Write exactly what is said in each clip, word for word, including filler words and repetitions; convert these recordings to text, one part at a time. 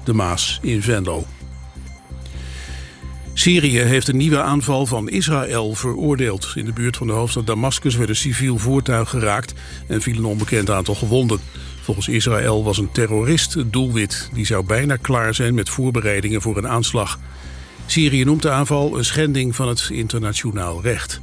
de Maas in Venlo. Syrië heeft een nieuwe aanval van Israël veroordeeld. In de buurt van de hoofdstad Damascus werd een civiel voertuig geraakt en viel een onbekend aantal gewonden. Volgens Israël was een terrorist het doelwit. Die zou bijna klaar zijn met voorbereidingen voor een aanslag. Syrië noemt de aanval een schending van het internationaal recht.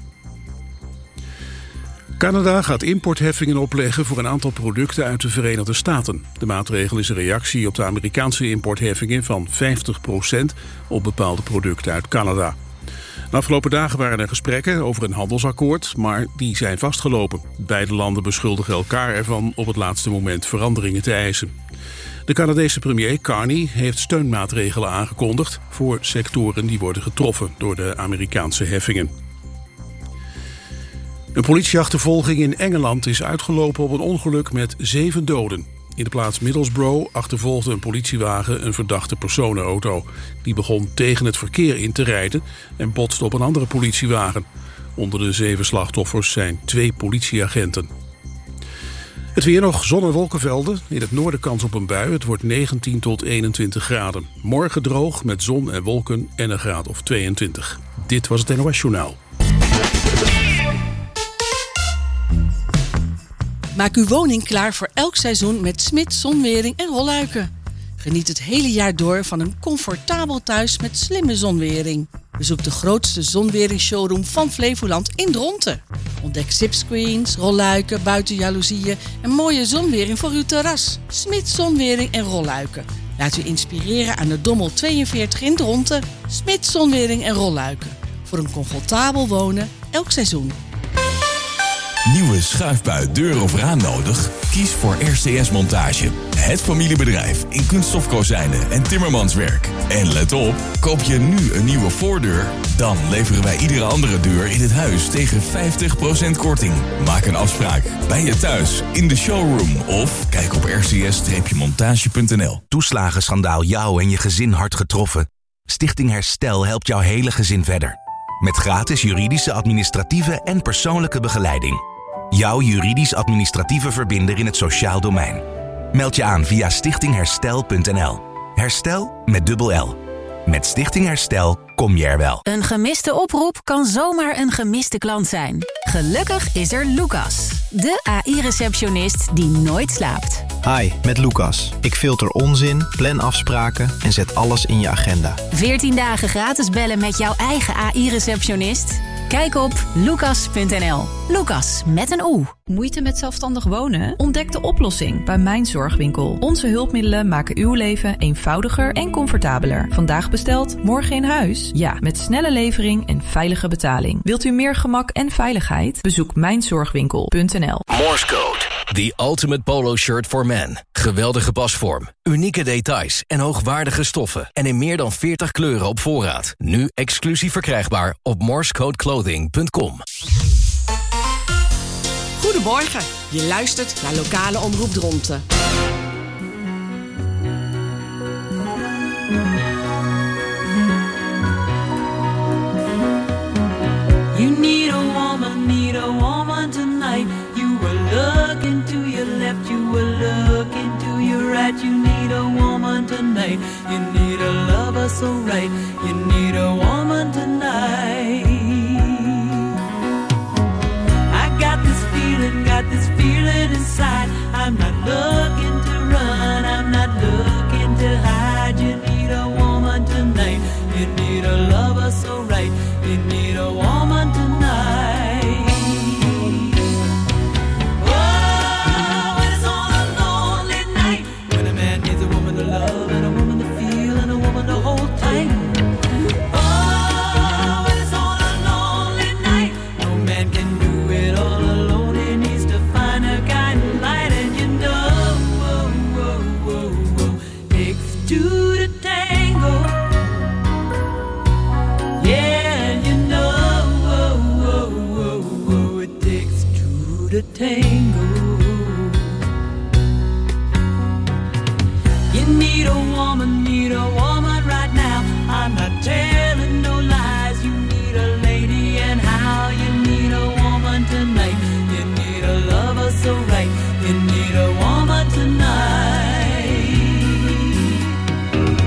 Canada gaat importheffingen opleggen voor een aantal producten uit de Verenigde Staten. De maatregel is een reactie op de Amerikaanse importheffingen van vijftig procent op bepaalde producten uit Canada. De afgelopen dagen waren er gesprekken over een handelsakkoord, maar die zijn vastgelopen. Beide landen beschuldigen elkaar ervan op het laatste moment veranderingen te eisen. De Canadese premier Carney heeft steunmaatregelen aangekondigd voor sectoren die worden getroffen door de Amerikaanse heffingen. Een politieachtervolging in Engeland is uitgelopen op een ongeluk met zeven doden. In de plaats Middlesbrough achtervolgde een politiewagen een verdachte personenauto. Die begon tegen het verkeer in te rijden en botste op een andere politiewagen. Onder de zeven slachtoffers zijn twee politieagenten. Het weer nog, zon- en wolkenvelden. In het noorden kans op een bui. Het wordt negentien tot eenentwintig graden. Morgen droog met zon en wolken en een graad of tweeëntwintig. Dit was het N O S Journaal. Maak uw woning klaar voor elk seizoen met Smit Zonwering en Rolluiken. Geniet het hele jaar door van een comfortabel thuis met slimme zonwering. Bezoek de grootste zonweringsshowroom van Flevoland in Dronten. Ontdek zipscreens, rolluiken, buitenjaloezieën en mooie zonwering voor uw terras. Smit Zonwering en Rolluiken. Laat u inspireren aan de Dommel tweeënveertig in Dronten. Smit Zonwering en Rolluiken. Voor een comfortabel wonen elk seizoen. Nieuwe schuifbui, deur of raam nodig? Kies voor R C S Montage. Het familiebedrijf in kunststofkozijnen en timmermanswerk. En let op, koop je nu een nieuwe voordeur? Dan leveren wij iedere andere deur in het huis tegen vijftig procent korting. Maak een afspraak bij je thuis, in de showroom of kijk op r c s montage punt n l. Toeslagenschandaal jou en je gezin hard getroffen? Stichting Herstel helpt jouw hele gezin verder. Met gratis juridische, administratieve en persoonlijke begeleiding. Jouw juridisch-administratieve verbinder in het sociaal domein. Meld je aan via stichting herstel punt n l. Herstel met dubbel L. Met Stichting Herstel kom je er wel. Een gemiste oproep kan zomaar een gemiste klant zijn. Gelukkig is er Lucas, de A I-receptionist die nooit slaapt. Hi, met Lucas. Ik filter onzin, plan afspraken en zet alles in je agenda. veertien dagen gratis bellen met jouw eigen A I-receptionist? Kijk op lucas punt n l. Lucas met een O. Moeite met zelfstandig wonen? Ontdek de oplossing bij Mijn Zorgwinkel. Onze hulpmiddelen maken uw leven eenvoudiger en comfortabeler. Vandaag besteld, morgen in huis? Ja, met snelle levering en veilige betaling. Wilt u meer gemak en veiligheid? Bezoek mijn zorgwinkel punt n l. Morse Code. The Ultimate Polo Shirt for Men. Geweldige pasvorm, unieke details en hoogwaardige stoffen. En in meer dan veertig kleuren op voorraad. Nu exclusief verkrijgbaar op morsecode clothing punt com. Goedemorgen, je luistert naar lokale omroep Dronten. You need a woman, need a woman tonight. You were looking to your left, you were looking to your right. You need a woman tonight. You need a lover so right. You need a woman tonight. I got this feeling, got this feeling inside. I'm not looking to run, I'm not looking to hide. You need a woman tonight. You need a lover so right. You need a woman tonight. Oh, when it's on a lonely night, when a man needs a woman to love and a woman to feel and a woman to hold tight. Oh, when it's on a lonely night, no man can do it all alone. He needs to find a guiding light, and you know, whoa, whoa, whoa, whoa, takes two to tango. Yeah, you know, whoa, whoa, whoa, whoa, it takes two to tango. You need a woman, need a woman right now. I'm not telling no lies. You need a lady, and how you need a woman tonight. You need a lover so right. You need a woman tonight.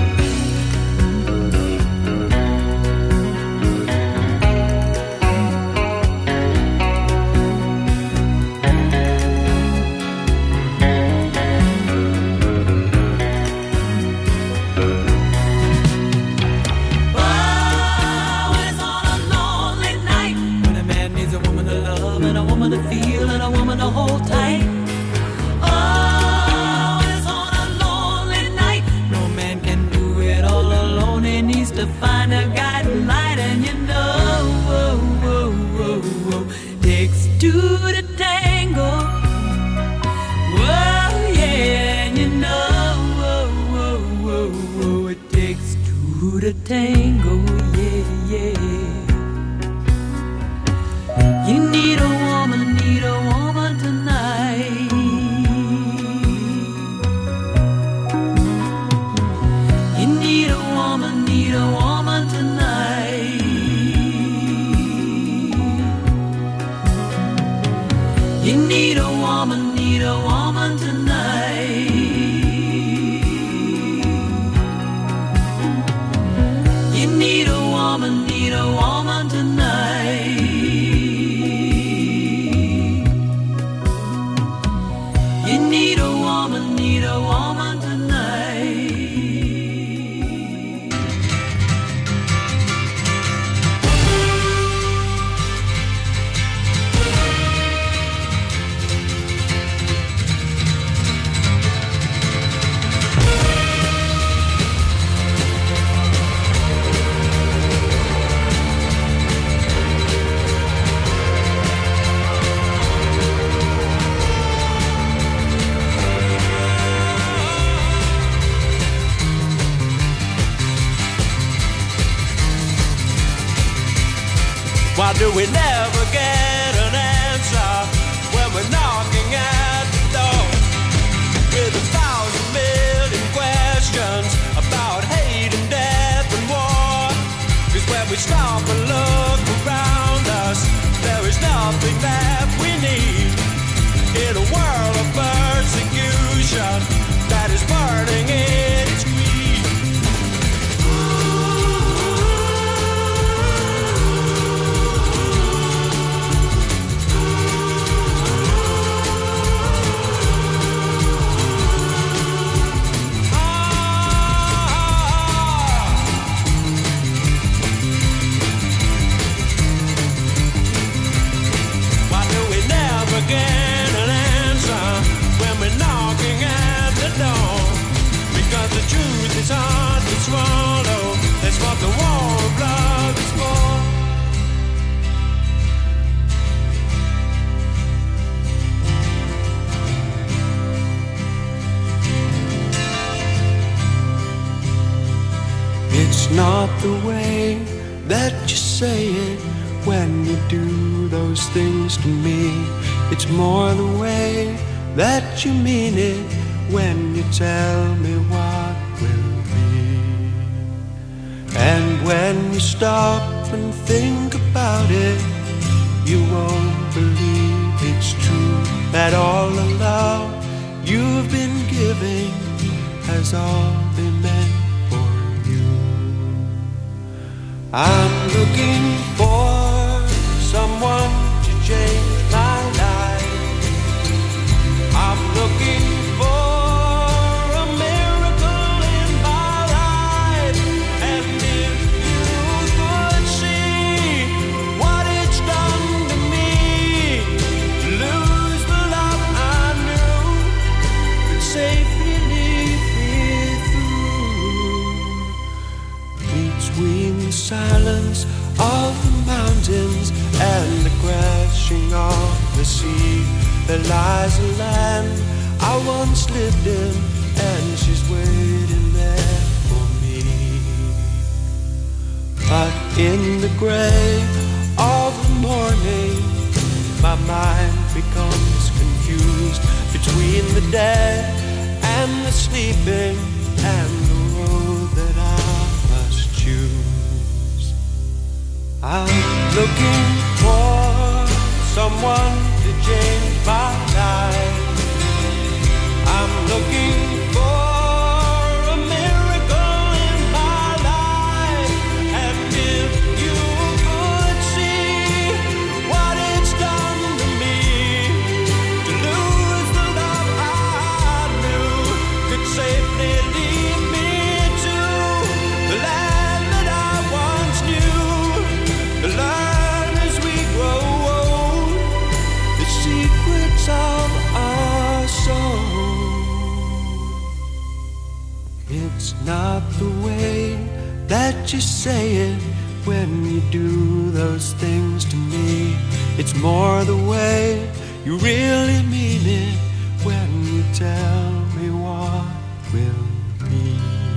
to find a guiding light, and you know, whoa, whoa, whoa, whoa, takes two to tango. Whoa, yeah, and you know, whoa, whoa, whoa, whoa, it takes two to tango, yeah, yeah. You need a woman, need a woman tonight. You need a woman, need a woman tonight. You need a woman, need a woman tonight. You need a woman, need a woman tonight. You need a woman, need a woman tonight. Why do we never get an answer when we're knocking at the door with a thousand million questions about hate and death and war? 'Cause when we stop and look around us, there is nothing that we need in a world of persecution that is burning in its greed. Get an answer when we're knocking at the door, because the truth is hard to swallow. That's what the war of love is for. It's not the way that you say it when you do those things to me. It's more the way that you mean it when you tell me what will be. And when you stop and think about it, you won't believe it's true, that all the love you've been giving has all been meant for you. I'm looking for someone to change my life. I'm looking for a miracle in my life. And if you could see what it's done to me, to lose the love I knew could safely lead me through. Between the silence of the mountains and the crashing of the sea, there lies a land I once lived in, and she's waiting there for me. But in the gray of the morning, my mind becomes confused between the dead and the sleeping, and the road that I must choose. I'm looking for someone to change my life. I'm looking for a miracle in my life. And if you could see what it's done to me, to lose the love I knew could safely lead me to the land that I once knew, to learn as we grow old the secrets of our soul. It's not the way that you say it when you do those things to me. It's more the way you really mean it when you tell me what will be.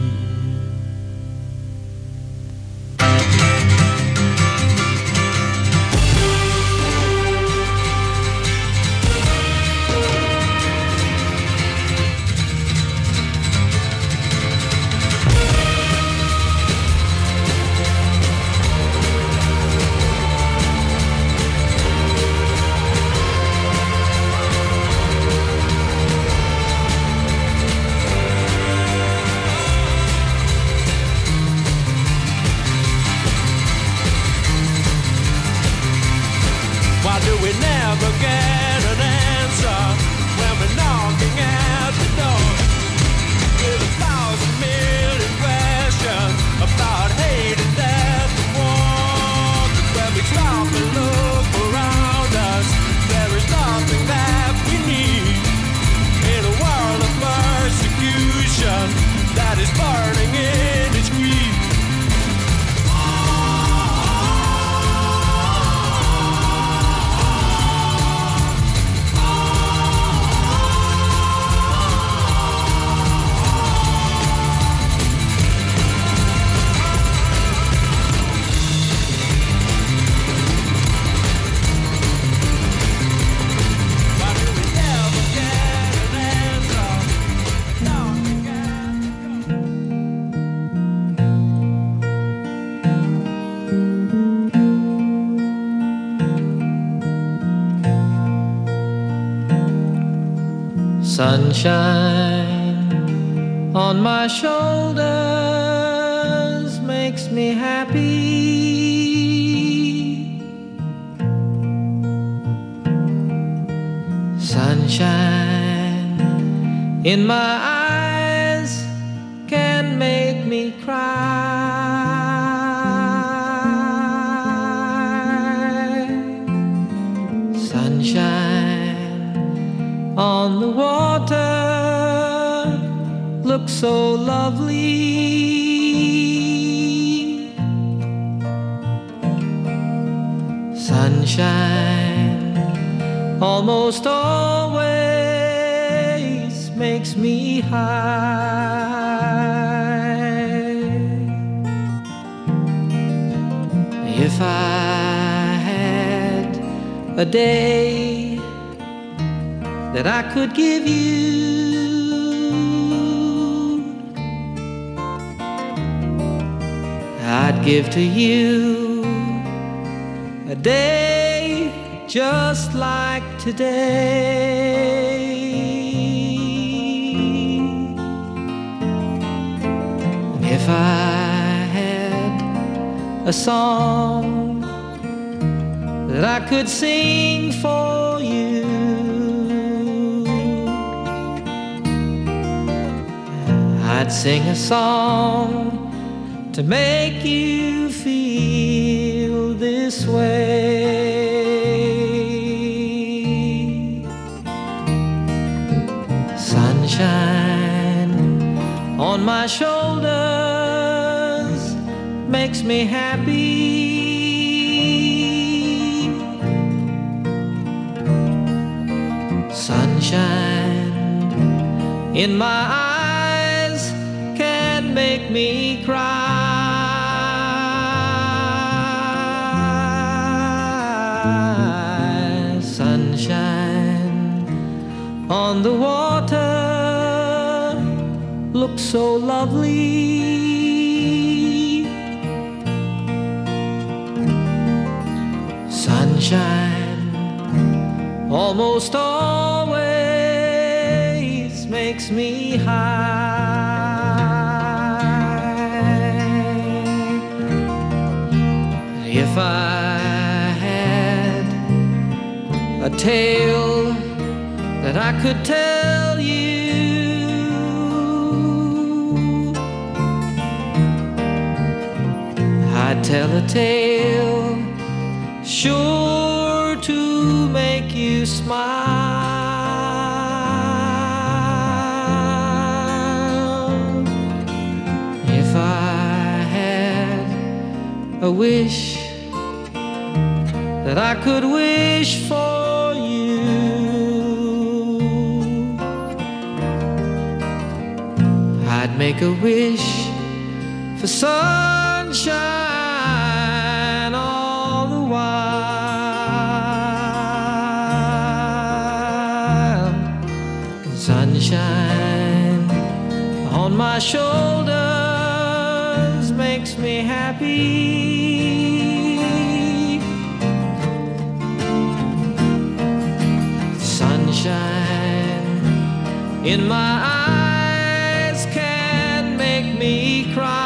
Sunshine on my shoulders makes me happy. Sunshine in my eyes can make me cry. Sunshine on the water looks so lovely. Sunshine almost always makes me high. If I had a day that I could give you, I'd give to you a day just like today. If I had a song that I could sing for you, I'd sing a song to make you feel this way. Sunshine on my shoulders makes me happy. Sunshine in my eyes can make me cry. Sunshine on the water looks so lovely. Sunshine almost always makes me high. If I had a tale that I could tell you, I'd tell a tale sure to make you smile. If I had a wish that I could wish for you. I'd make a wish for sunshine all the while. Sunshine on my shoulders makes me happy. Sunshine in my eyes can make me cry.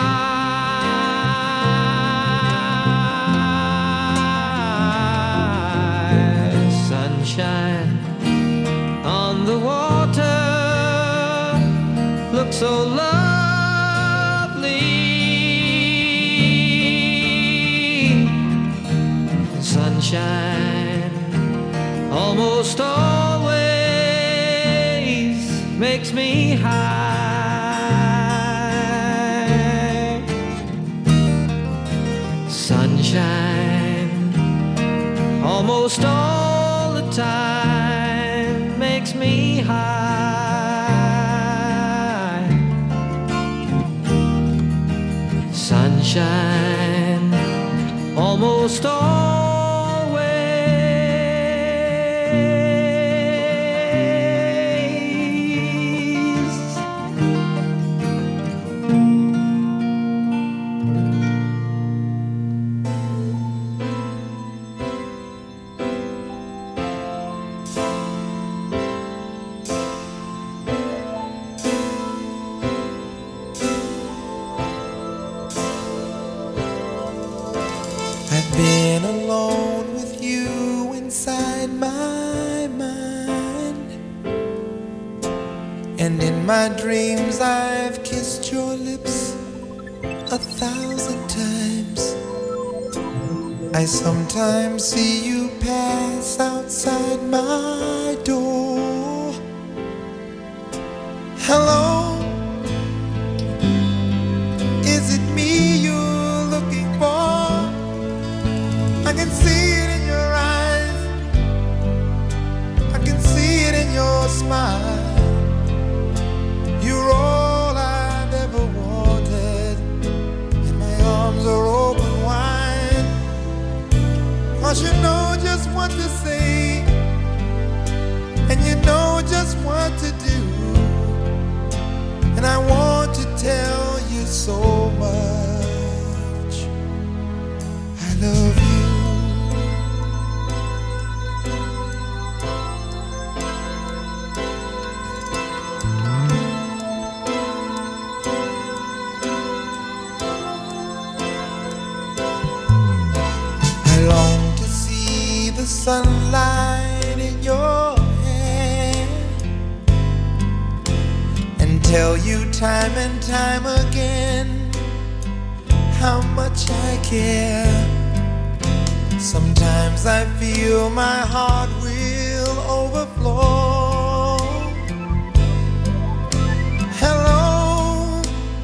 Sunshine on the water looks so lovely. Sunshine almost always makes me high. Sunshine almost all the time makes me high. Sunshine almost always. Been alone with you inside my mind, and in my dreams I've kissed your lips a thousand times. I sometimes see you pass outside my door. Hello, is it me you're looking for? I can see it in your eyes, I can see it in your smile. You're all I've ever wanted, and my arms are open wide. 'Cause you know just what to say, and you know just what to do, and I want to tell you so much. I love you. Sunlight in your hair, and tell you time and time again how much I care. Sometimes I feel my heart will overflow. Hello,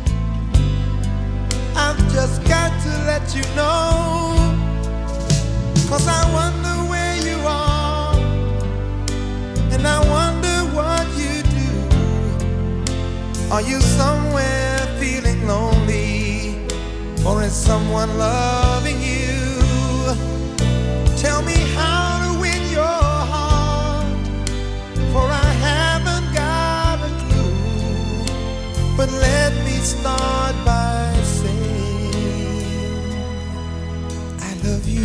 I've just got to let you know, 'cause I wonder and I wonder what you do. Are you somewhere feeling lonely, or is someone loving you? Tell me how to win your heart, for I haven't got a clue. But let me start by saying I love you.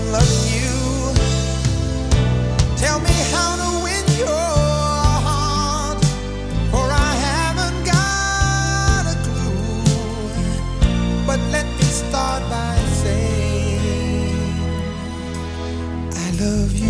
I'm loving you. Tell me how to win your heart, for I haven't got a clue. But let me start by saying I love you.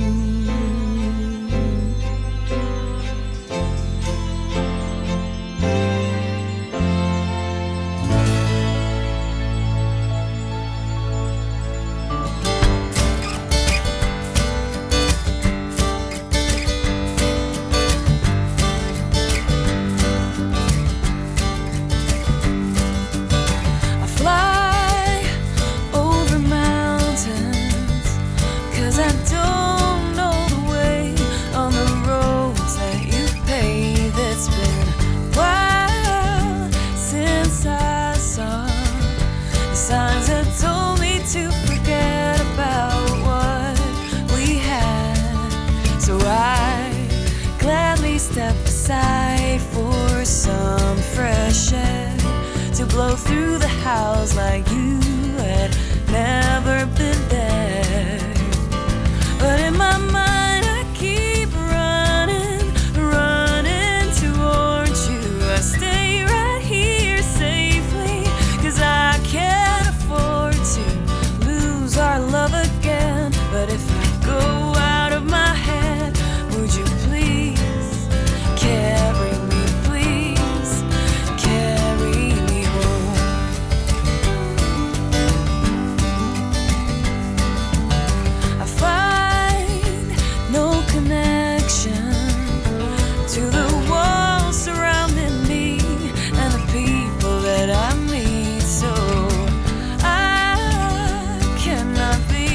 For some fresh air to blow through the house like you had never been there. But in my mind I keep running, running towards you. I stay right here safely, 'cause I can't afford to lose our love again. But if I go out of my head, would you please carry me, please, carry me home. I find no connection to the walls surrounding me and the people that I meet, so I cannot be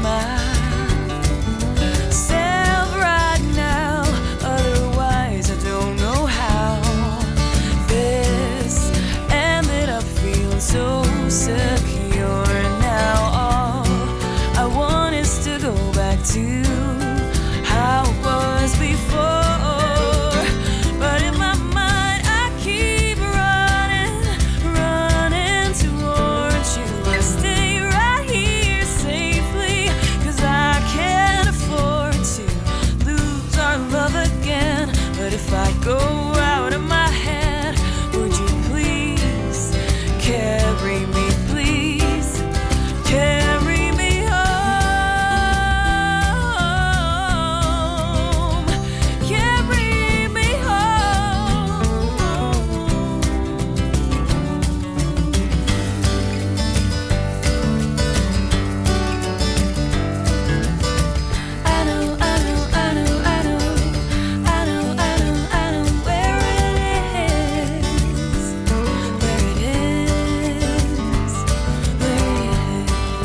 myself right now. Otherwise I don't know how this ended up feeling so secure. Now all I want is to go back to how it was before. But in my mind I keep running, running towards you. I stay right here safely, 'cause I can't afford to lose our love again. But if I go out of my head, would you please carry me, please, carry me home, carry me home. I know, I know, I know, I know, I know, I know, I know where it is, where it is, where it is.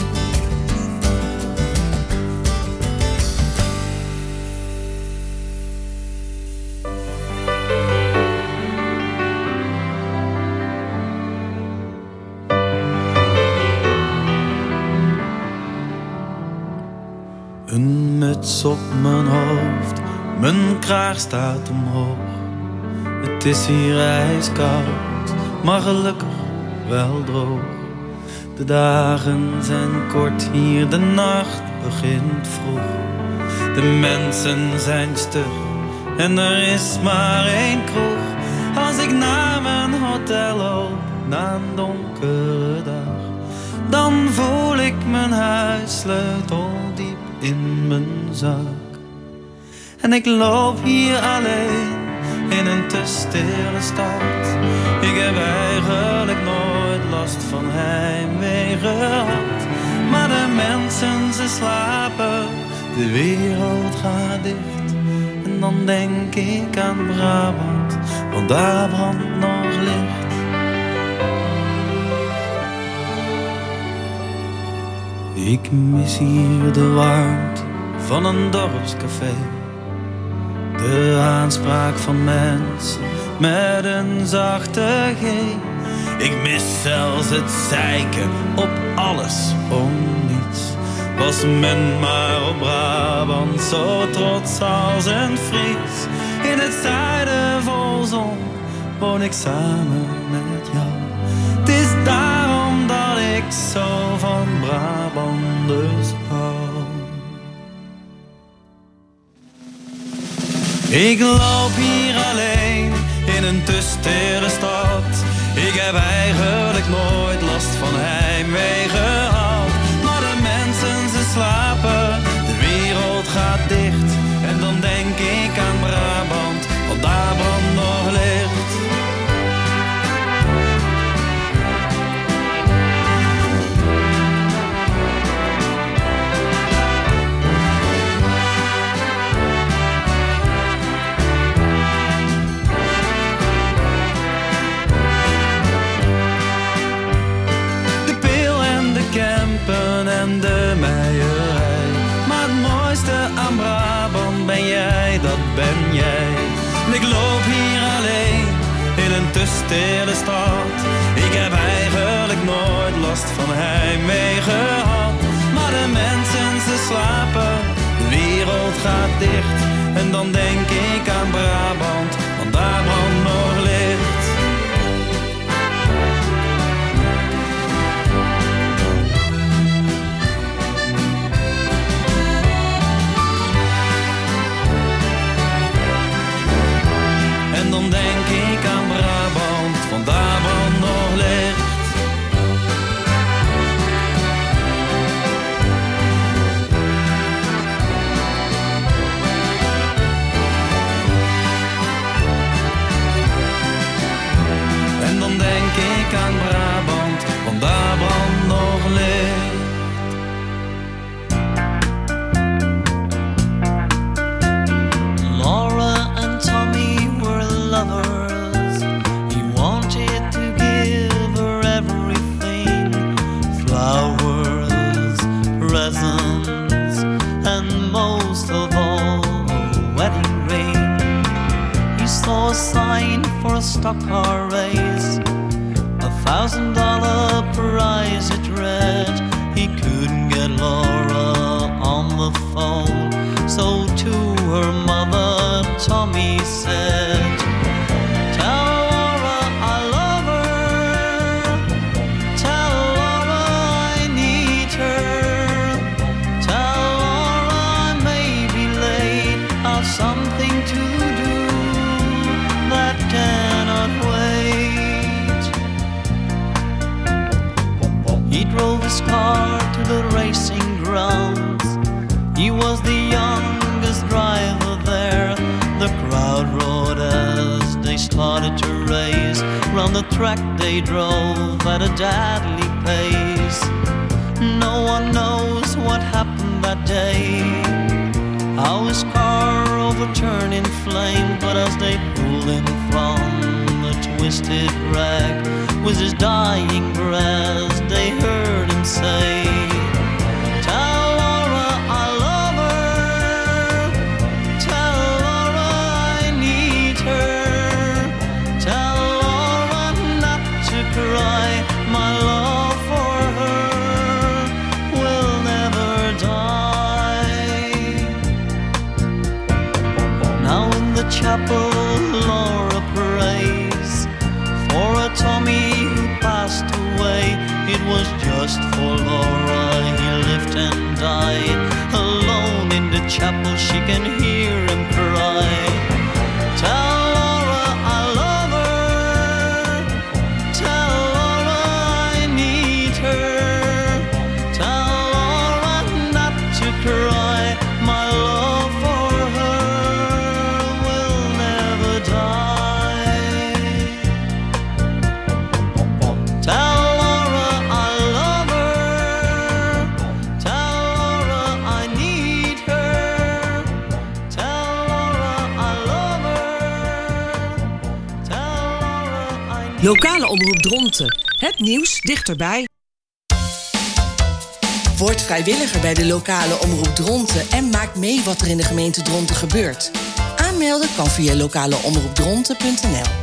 Een muts op mijn hoofd, mijn kraag staat omhoog. Het is hier ijskoud, maar gelukkig wel droog. De dagen zijn kort hier, de nacht begint vroeg. De mensen zijn stug en er is maar één kroeg. Als ik naar mijn hotel loop, na een donkere dag, dan voel ik mijn huissleutel diep in mijn zak. En ik loop hier alleen in een te stille stad. Ik heb eigenlijk nooit last van heimwee gehad. Maar de mensen, ze slapen, de wereld gaat dicht. En dan denk ik aan Brabant, want daar brandt nog licht. Ik mis hier de warmte van een dorpscafé. De aanspraak van mensen met een zachte G. Ik mis zelfs het zeiken op alles om niets. Was men maar op Brabant zo trots als een Fries. In het zuiden vol zon woon ik samen met jou. Het is daarom dat ik zo van Brabanders hou. Ik loop hier alleen in een te stille stad. Ik heb eigenlijk nooit last van heimwee gehad. Maar de mensen ze slapen, de wereld gaat dicht. En dan denk ik aan Brabant, want daar brandt nog licht. En de meierij. Maar het mooiste aan Brabant ben jij, dat ben jij. Ik loop hier alleen in een te stille stad. Ik heb eigenlijk nooit last van heimwee gehad. Maar de mensen ze slapen, de wereld gaat dicht. En dan denk ik aan Brabant, want daar brandt nog licht. En dan denk ik aan Brabant, want daar brandt nog licht. En dan denk ik aan Brabant, want daar brandt nog licht. Laura and Tommy were lovers. He wanted to give her everything. Flowers, presents, and most of all, a wedding ring. He saw a sign for a stock car race. A thousand dollar prize it read. He couldn't get Laura on the phone. So to her mother, Tommy said, tell Laura I love her. Tell Laura I need her. Tell Laura I may be late. I've something to do that cannot wait. He drove his car to the racing grounds. He was the youngest driver there. The crowd roared as they started to race. Round the track they drove at a deadly pace. No one knows what happened that day, how his car overturned in flames. But as they pulled him from the twisted wreck, with his dying breath they heard him say, chapel, Laura prays for a Tommy who passed away. It was just for Laura he lived and died. Alone in the chapel she can hear him cry, tell Laura I love her. Tell Laura I need her. Tell Laura not to cry. My love for Lokale omroep Dronten. Het nieuws dichterbij. Word vrijwilliger bij de lokale omroep Dronten en maak mee wat er in de gemeente Dronten gebeurt. Aanmelden kan via lokale omroep dronten punt n l.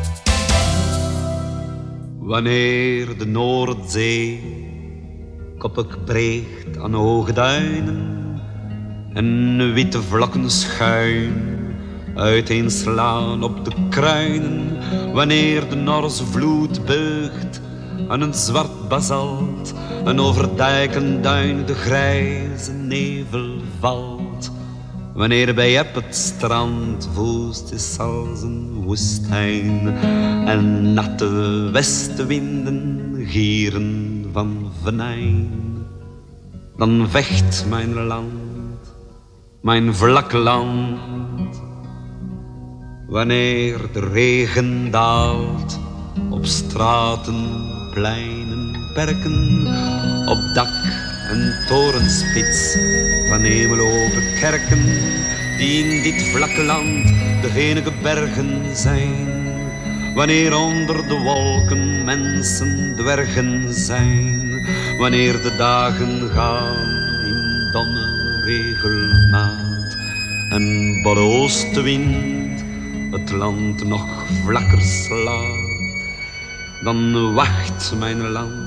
Wanneer de Noordzee koppig breekt aan hoge duinen en witte vlakken schuin uiteenslaan op de kruinen, wanneer de Norse vloed beugt aan een zwart basalt en over dijken duin de grijze nevel valt, Wanneer bij op het strand woest is als een woestijn en natte westenwinden gieren van venijn, dan vecht mijn land, mijn vlak land. Wanneer de regen daalt op straten, pleinen, perken, op dak en torenspits van hemelopen kerken, die in dit vlakke land de enige bergen zijn. Wanneer onder de wolken mensen dwergen zijn, wanneer de dagen gaan in domme regelmaat en bij de oostenwind het land nog vlakker slaat, dan wacht mijn land,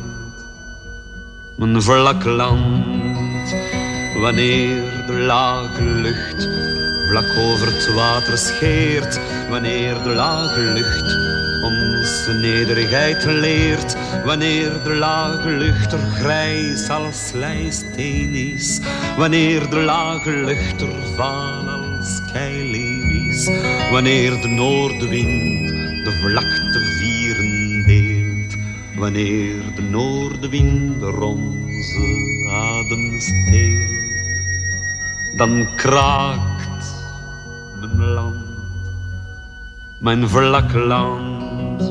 mijn vlak land, wanneer de lage lucht vlak over het water scheert, wanneer de lage lucht onze nederigheid leert, wanneer de lage lucht er grijs als slijsteen is, wanneer de lage lucht er vaal als keileer is, wanneer de noordenwind de vlakte vieren deelt, wanneer de noordenwind er onze adem steelt, dan kraakt mijn land, mijn vlak land,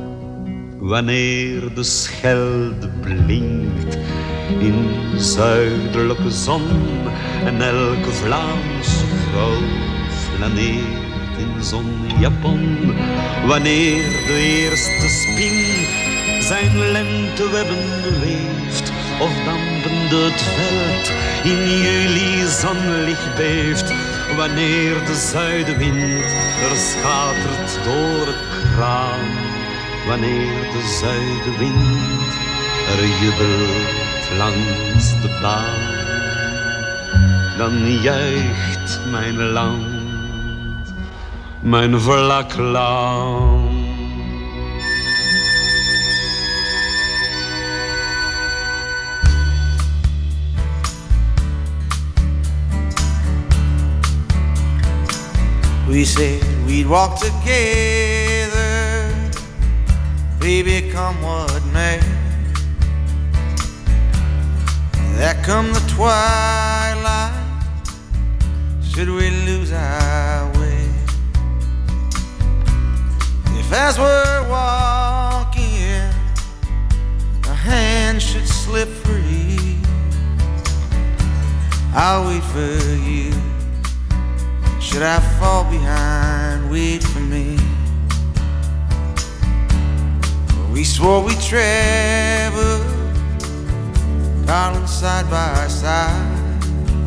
wanneer de Schelde blinkt in zuidelijke zon en elke Vlaamse vrouw flaneert in zonjapon, wanneer de eerste spin zijn lentewebben weeft of dampende het veld in juli zonlicht beeft, wanneer de zuidenwind er schatert door het kraan, wanneer de zuidenwind er jubelt langs de baan, dan juicht mijn land, mijn vlak land. We said we'd walk together, baby, come what may. There come the twilight, should we lose our way? If as we're walking, a hand should slip free, I'll wait for you. Should I fall behind, wait for me. We swore we'd travel, darling, side by side.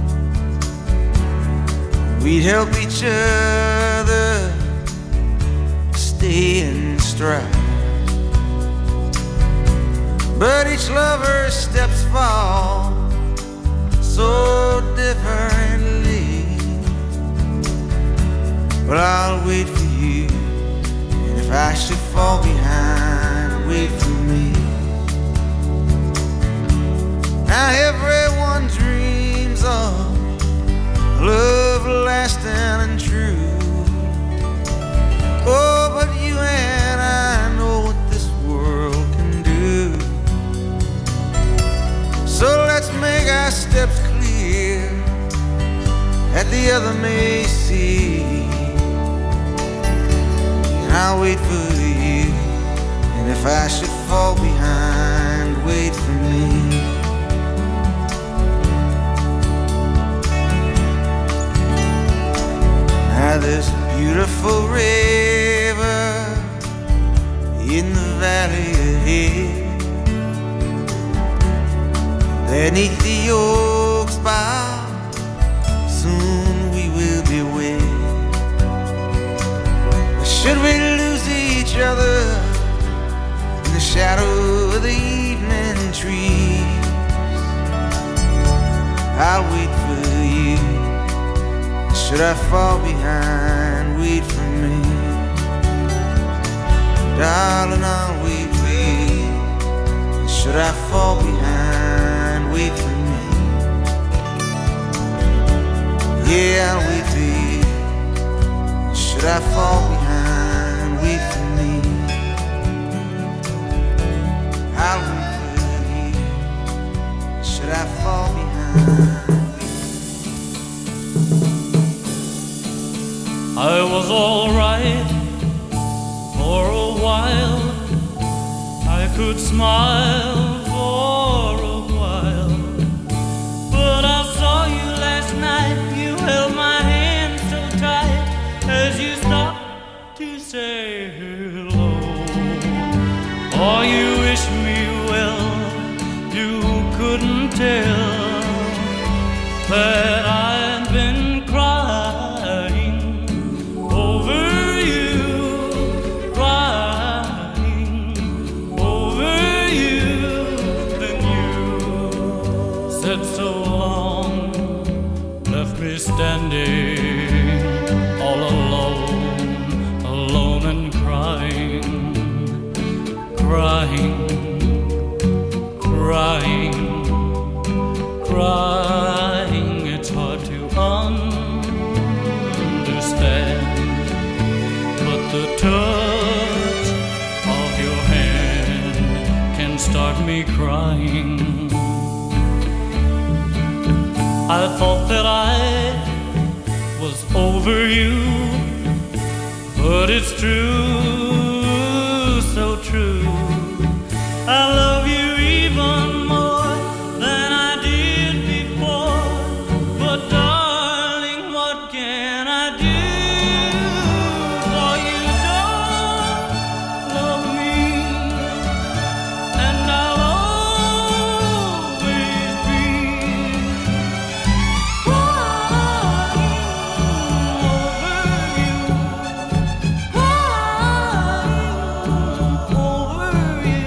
We'd help each other stay in stride. But each lover's steps fall so differently. But I'll wait for you, and if I should fall behind, wait for me. Now everyone dreams of love lasting and true. Oh, but you and I know what this world can do. So let's make our steps clear, that the other may see. I'll wait for you, and if I should fall behind, wait for me. Now there's a beautiful river in the valley ahead. Beneath the oaks bough, soon we will be wed. Should we lose each other in the shadow of the evening trees, I'll wait for you. Should I fall behind, wait for me. Darling, I'll wait for you. Should I fall behind, wait for me. Yeah, I'll wait I fall behind, wait for me. I'll wait for you. Should I fall behind? I was alright for a while. I could smile for a while. But I saw you last night. You held my hand so tight as you stopped to say hello. Oh, you wish me well. You couldn't tell that I'd been crying over you, crying over you. Then you said so long, left me standing all alone, alone and crying, crying, crying, crying. It's hard to understand, but the touch of your hand can start me crying. I thought that I was over you, but it's true, so true. I love you even more than I did before. But darling, what can I do? For you don't love me, and I'll always be crying over you, crying over you.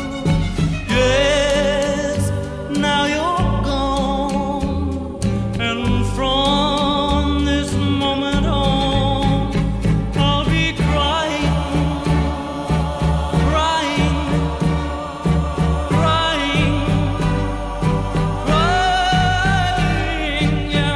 Yes, now you're gone, and from this moment on, I'll be crying, crying, crying, crying, yeah,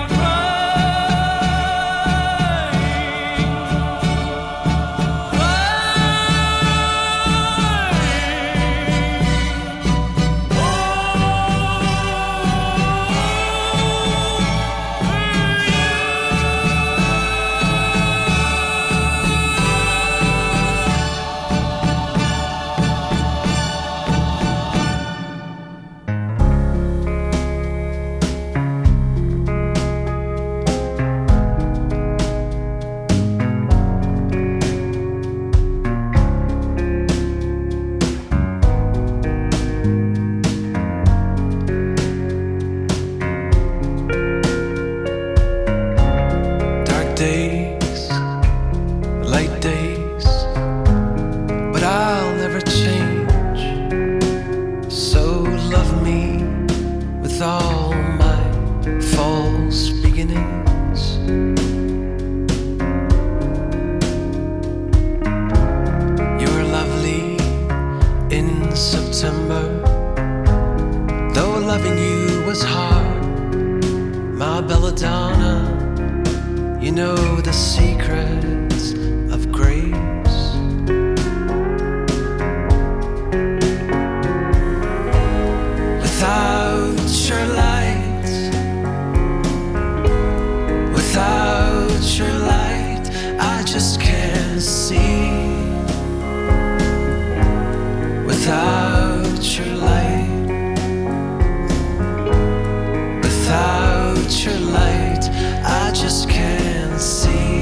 Dark days, light days, but I'll never change. So love me with all my false beginnings. You were lovely in September, though loving you was hard, my belladonna. You know the secrets of grace. Without your light, without your light, I just can't see. Without your light, without your light, I just can't see.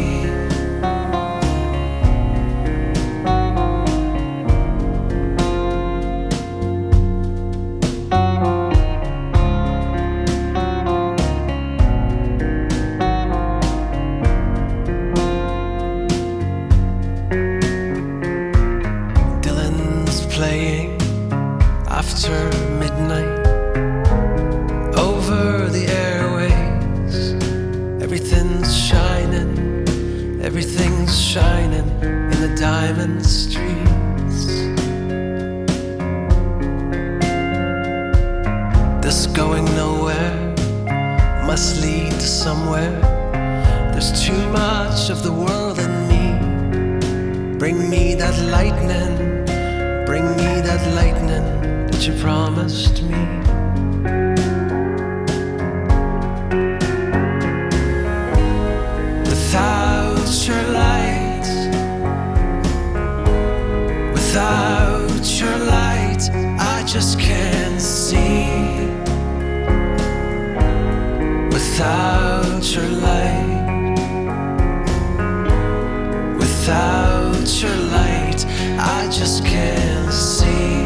Dylan's playing after midnight over the airways. Everything's shining, everything's shining in the diamond streets. This going nowhere must lead to somewhere. There's too much of the world in me. Bring me that lightning, bring me that lightning that you promised me. Without your light, without your light, I just can't see. Without your light, without your light, I just can't see.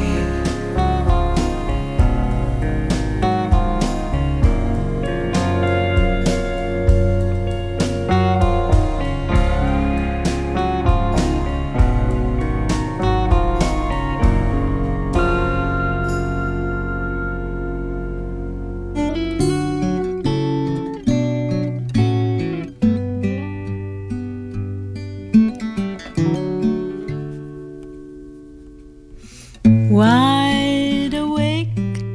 Wide awake,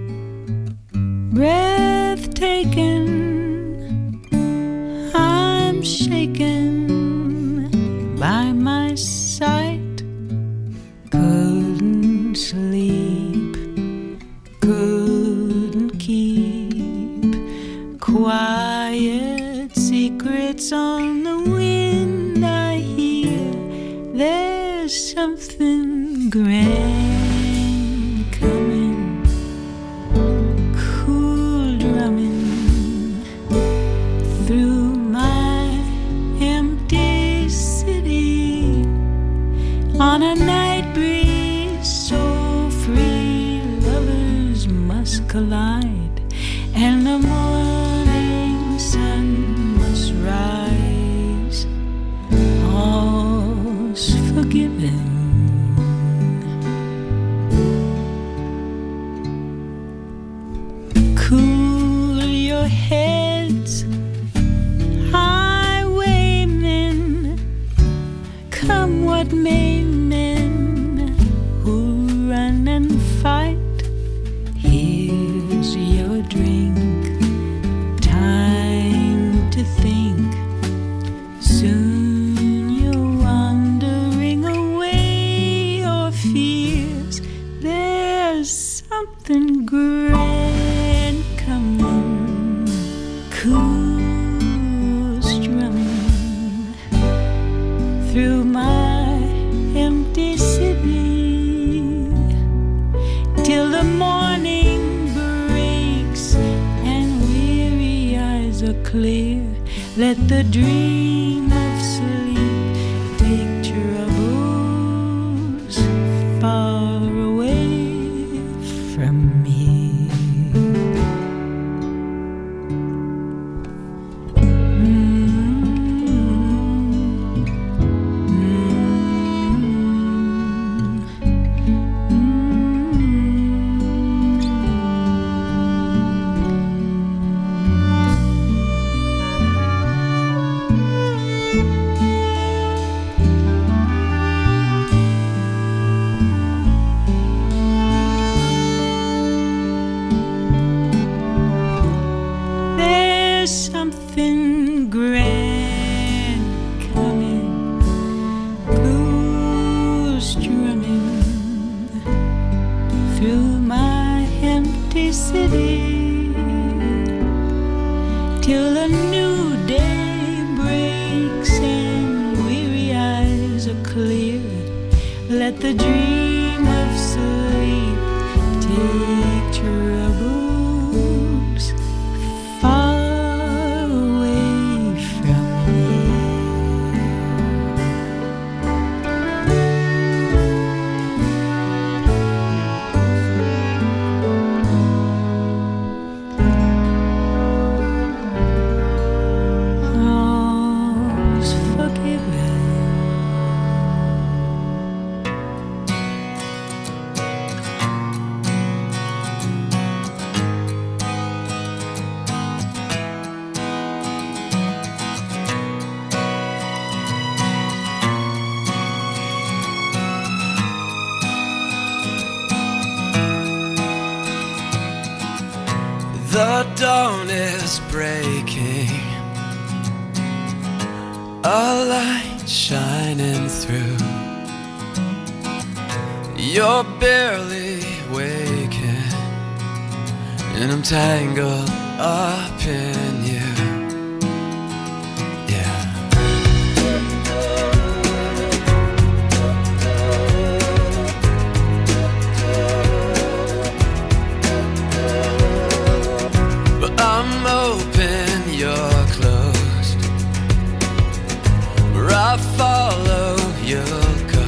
breathtaking, I'm shaken by my sight. Couldn't sleep, couldn't keep quiet secrets on the wind. I hear there's something grand coming, cool drumming through my empty city on a night breeze so free. Lovers must collide and the morning sun must rise. All's forgiven. Cool your heads, highwaymen, come what may, men who run and fight. Here's your drink, time to think. Soon you're wandering away your fears. There's something grand coming, cool strumming through my empty city till the morning breaks and weary eyes are clear. Let the dream of sleep take troubles far away from me. There's something grand coming, cool strumming through my empty city till a new day breaks and weary eyes are clear. Let the dream of sleep take troubles far away from me. All's forgiven. The dawn is breaking, a light shining through You're barely waking, and I'm tangled up in you. I'm open, you're closed. Where I follow, you'll go.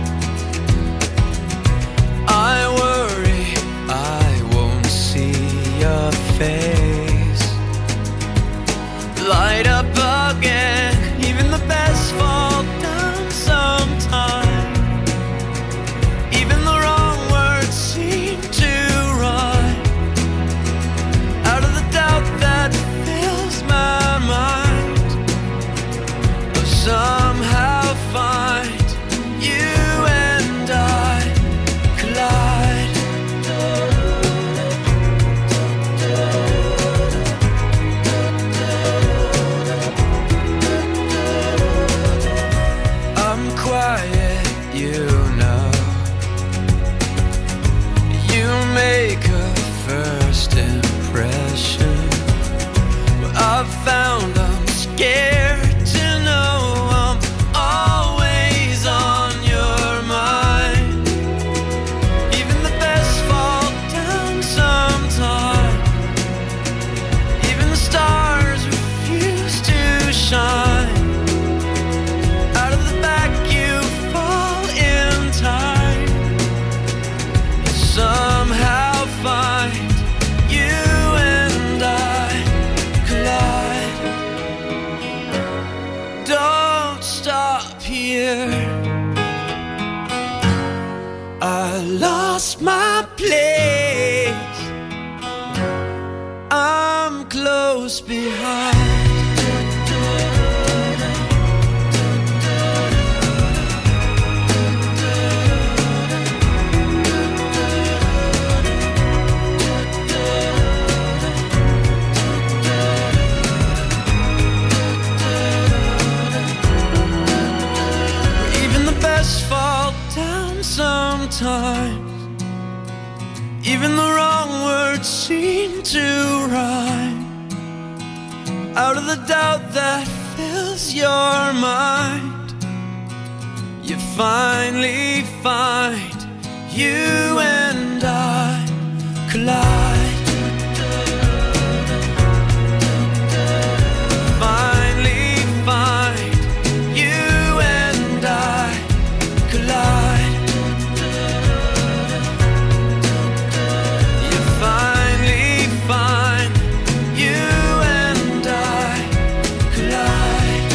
I worry I won't see your face. Light up again, even the best fall down sometime. Even the wrong words seem to rhyme. Out of the doubt that fills my mind, I'll somehow find you and I collide. I'm quiet, you know. You make a first impression. Well, I've found I'm scared to know I'm always on your mind. Even the best fall down sometime. Even the stars refuse to shine. Out of the back you fall in time. You somehow find you and I collide. Don't stop here. I lost my place. I'm close behind. Even the best fall down sometimes. Even the wrong words seem to rhyme. Out of the doubt that fills your mind, you finally find you and I collide. Finally find you and I collide. You finally find you and I collide.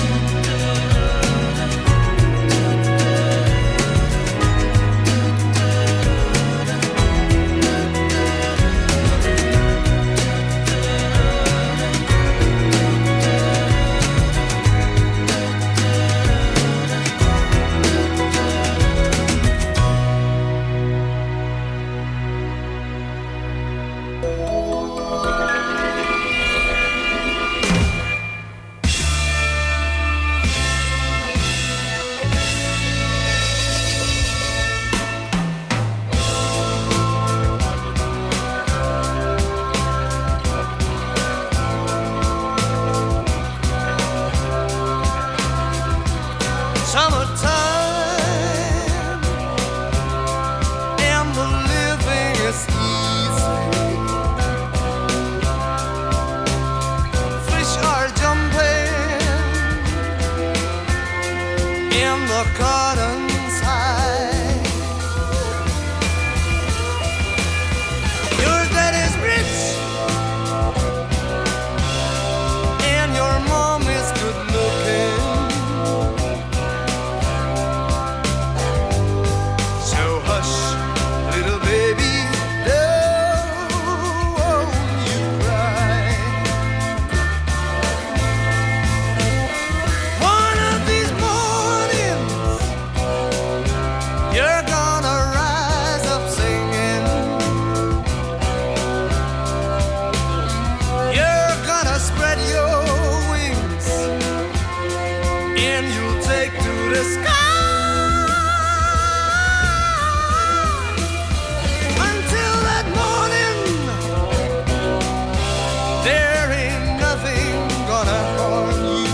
There ain't nothing gonna harm you.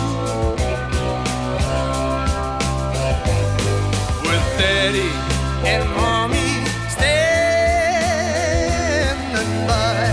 With Daddy and Mommy standing by.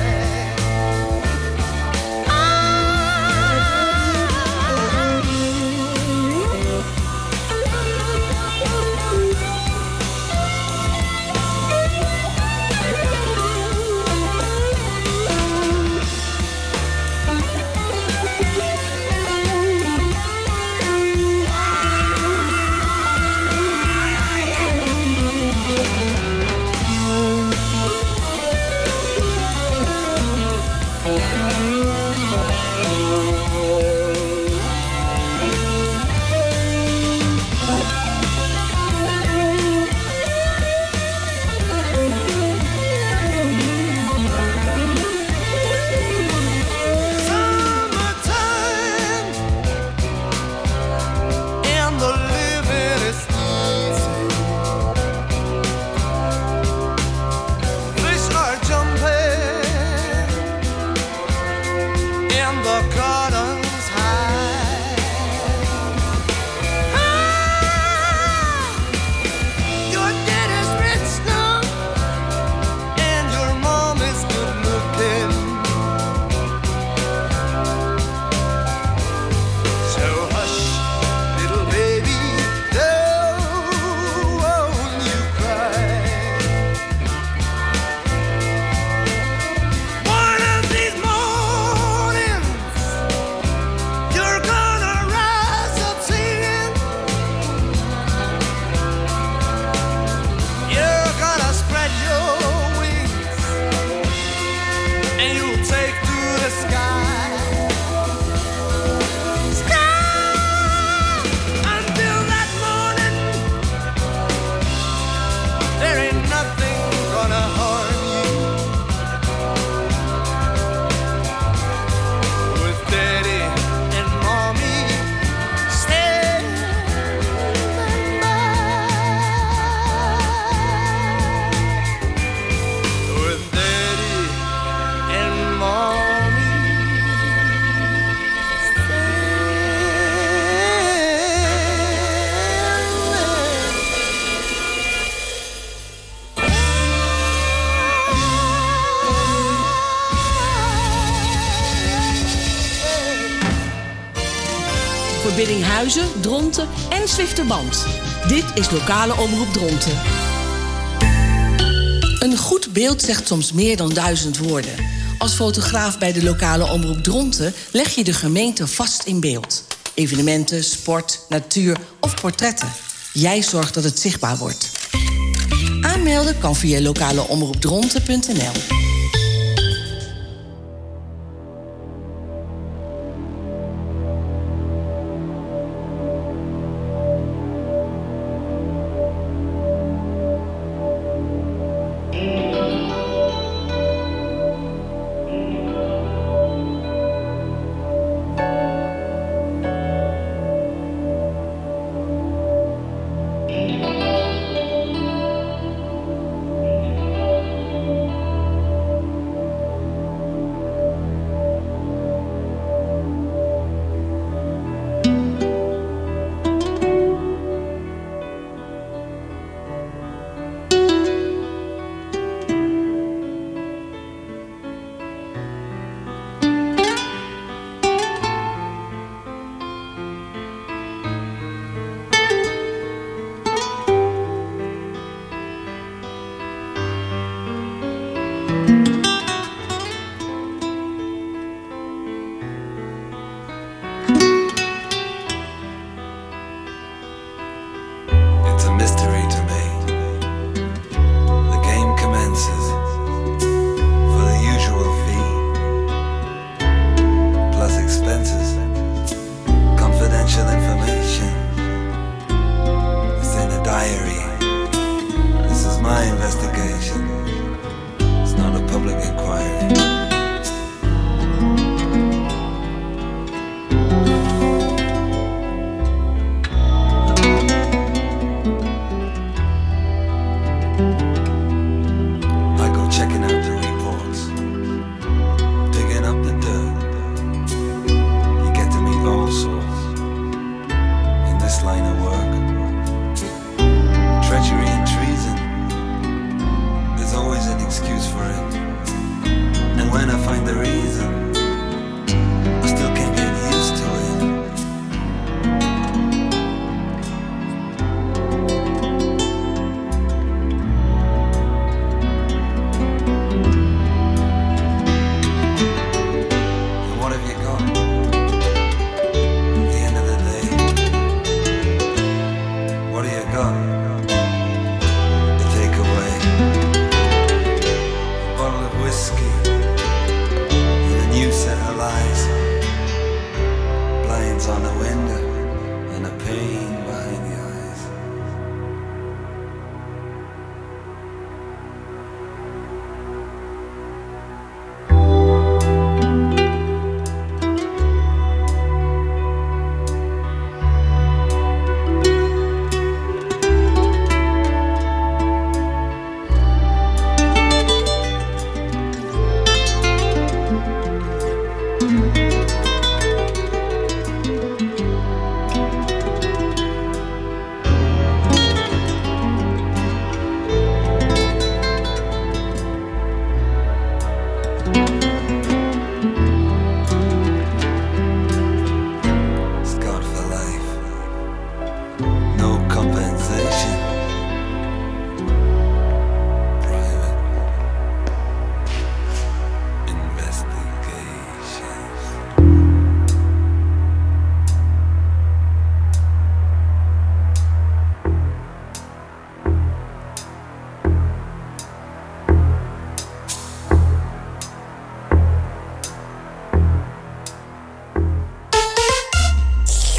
Biddinghuizen, Dronten en Zwifterband. Dit is lokale omroep Dronten. Een goed beeld zegt soms meer dan duizend woorden. Als fotograaf bij de lokale omroep Dronten leg je de gemeente vast in beeld. Evenementen, sport, natuur of portretten. Jij zorgt dat het zichtbaar wordt. Aanmelden kan via lokaleomroepdronten punt n l.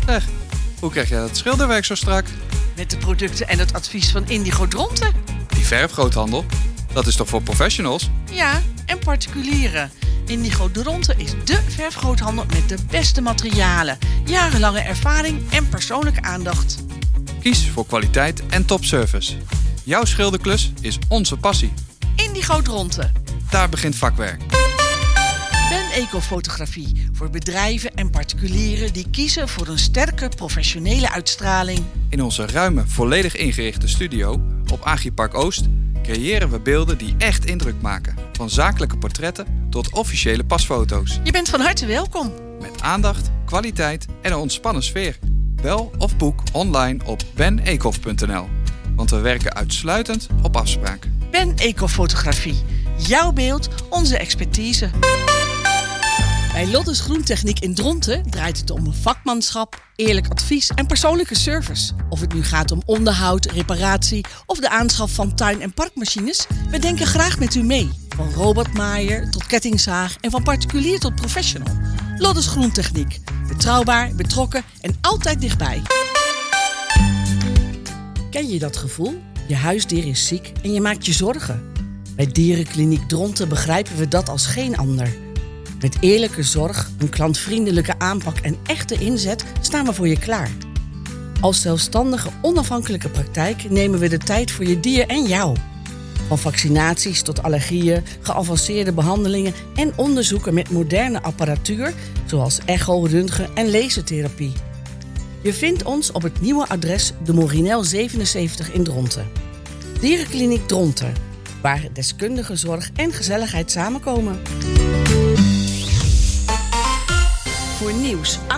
Zeg, hoe krijg jij dat schilderwerk zo strak? Met de producten en het advies van Indigo Dronten. Die verfgroothandel, dat is toch voor professionals? Ja, en particulieren. Indigo Dronten is dé verfgroothandel met de beste materialen, jarenlange ervaring en persoonlijke aandacht. Kies voor kwaliteit en topservice. Jouw schilderklus is onze passie. Indigo Dronten. Daar begint vakwerk. Ben Ecofotografie voor bedrijven en particulieren die kiezen voor een sterke professionele uitstraling. In onze ruime, volledig ingerichte studio op Agripark Oost creëren we beelden die echt indruk maken. Van zakelijke portretten tot officiële pasfoto's. Je bent van harte welkom. Met aandacht, kwaliteit en een ontspannen sfeer. Bel of boek online op ben ecof punt n l. Want we werken uitsluitend op afspraak. Ben Ecofotografie. Jouw beeld, onze expertise. Bij Lottes Groentechniek in Dronten draait het om vakmanschap, eerlijk advies en persoonlijke service. Of het nu gaat om onderhoud, reparatie of de aanschaf van tuin- en parkmachines, we denken graag met u mee. Van robotmaaier tot kettingzaag en van particulier tot professional. Lottes Groentechniek. Betrouwbaar, betrokken en altijd dichtbij. Ken je dat gevoel? Je huisdier is ziek en je maakt je zorgen. Bij Dierenkliniek Dronten begrijpen we dat als geen ander. Met eerlijke zorg, een klantvriendelijke aanpak en echte inzet staan we voor je klaar. Als zelfstandige, onafhankelijke praktijk nemen we de tijd voor je dier en jou. Van vaccinaties tot allergieën, geavanceerde behandelingen en onderzoeken met moderne apparatuur, zoals echo, röntgen en lasertherapie. Je vindt ons op het nieuwe adres de Morinel zevenenzeventig in Dronten. Dierenkliniek Dronten, waar deskundige zorg en gezelligheid samenkomen. Voor nieuws,